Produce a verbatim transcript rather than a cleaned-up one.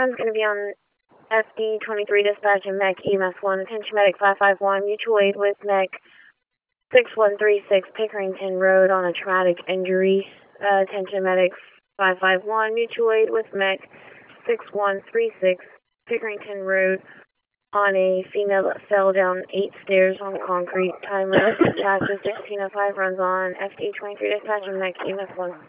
run's going to be on F D twenty-three dispatch and mech E M S one. Attention medic five five one, mutual aid with mech six one three six Pickerington Road on a traumatic injury. Uh, attention medic five five one, mutual aid with mech six one three six Pickerington Road on a female that fell down eight stairs on concrete. Time limit dispatch is sixteen oh five, runs on F D twenty-three dispatch and mech E M S one.